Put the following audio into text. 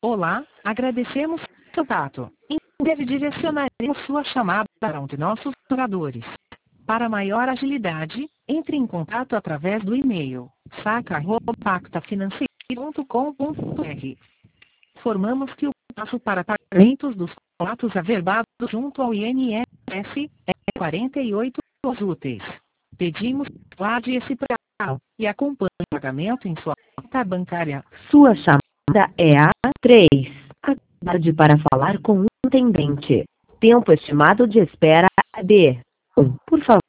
Olá, agradecemos seu tato. Em breve direcionaremos sua chamada para um de nossos jogadores. Para maior agilidade, entre em contato através do e-mail saca@pactafinanceiro.com.br. Informamos que o prazo para pagamentos dos contratos averbados junto ao INSS é 48 horas úteis. Pedimos que guarde esse prazo e acompanhe o pagamento em sua conta bancária. Sua chamada é a 3. Aguarde para falar com um atendente. Tempo estimado de espera D. 1. Por favor.